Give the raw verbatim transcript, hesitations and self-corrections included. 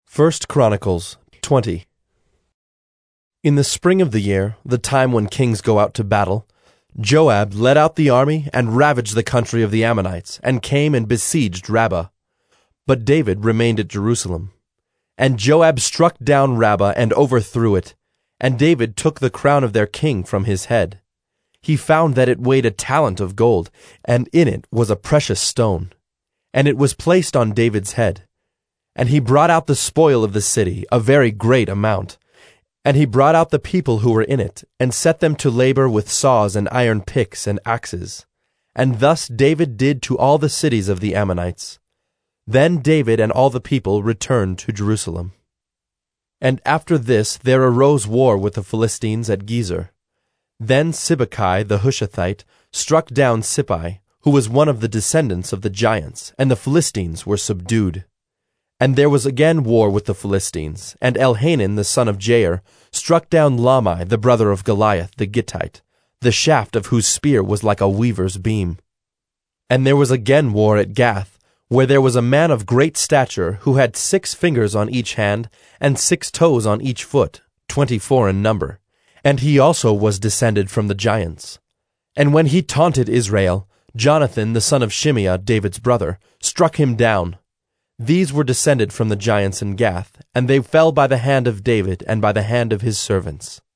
First Chronicles twenty. In the spring of the year, the time when kings go out to battle, Joab led out the army and ravaged the country of the Ammonites, and came and besieged Rabbah. But David remained at Jerusalem. And Joab struck down Rabbah and overthrew it, and David took the crown of their king from his head. He found that it weighed a talent of gold, and in it was a precious stone. And it was placed on David's head. And he brought out the spoil of the city, a very great amount. And he brought out the people who were in it, and set them to labor with saws and iron picks and axes. And thus David did to all the cities of the Ammonites. Then David and all the people returned to Jerusalem. And after this there arose war with the Philistines at Gezer. Then Sibbecai the Hushathite struck down Sippai, who was one of the descendants of the giants, and the Philistines were subdued. And there was again war with the Philistines, and Elhanan the son of Jair struck down Lahmi the brother of Goliath the Gittite, the shaft of whose spear was like a weaver's beam. And there was again war at Gath, where there was a man of great stature who had six fingers on each hand and six toes on each foot, twenty-four in number, and he also was descended from the giants. And when he taunted Israel, Jonathan the son of Shimeah, David's brother, struck him down. These were descended from the giants in Gath, and they fell by the hand of David and by the hand of his servants.